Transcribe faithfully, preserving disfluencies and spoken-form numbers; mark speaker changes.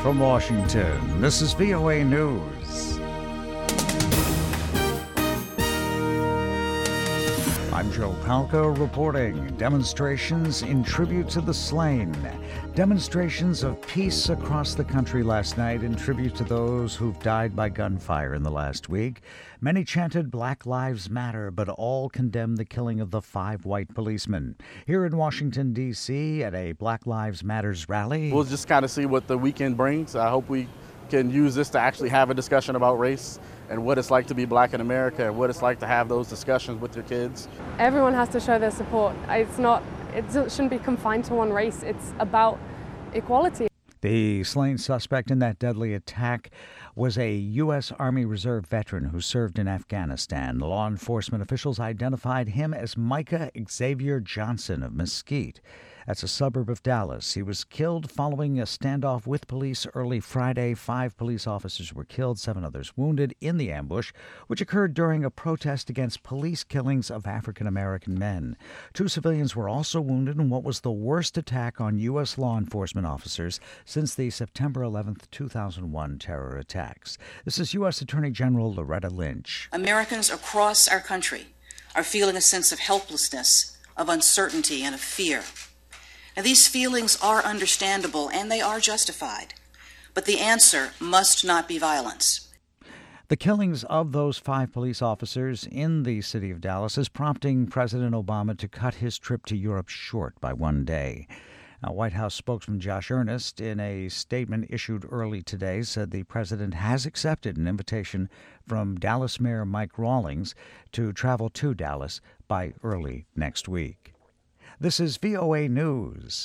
Speaker 1: from Washington, this is V O A News. I'm Joe Palca reporting. Demonstrations in tribute to the slain. Demonstrations of peace across the country last night in tribute to those who've died by gunfire in the last week. Many chanted Black Lives Matter, but all condemned the killing of the five white policemen. Here in Washington, D C, at a Black Lives Matters rally.
Speaker 2: We'll just kind of see what the weekend brings. I hope we can use this to actually have a discussion about race and what it's like to be black in America and what it's like to have those discussions with your kids.
Speaker 3: Everyone has to show their support. It's not, it shouldn't be confined to one race. It's about equality.
Speaker 1: The slain suspect in that deadly attack was a U S. Army Reserve veteran who served in Afghanistan. Law enforcement officials identified him as Micah Xavier Johnson of Mesquite. That's a suburb of Dallas. He was killed following a standoff with police early Friday. Five police officers were killed, seven others wounded in the ambush, which occurred during a protest against police killings of African-American men. Two civilians were also wounded in what was the worst attack on U S law enforcement officers since the September eleventh, two thousand one terror attacks. This is U S. Attorney General Loretta Lynch.
Speaker 4: Americans across our country are feeling a sense of helplessness, of uncertainty, and of fear. Now, these feelings are understandable and they are justified, but the answer must not be violence.
Speaker 1: The killings of those five police officers in the city of Dallas is prompting President Obama to cut his trip to Europe short by one day. Now, White House spokesman Josh Earnest, in a statement issued early today, said the president has accepted an invitation from Dallas Mayor Mike Rawlings to travel to Dallas by early next week. This is V O A News.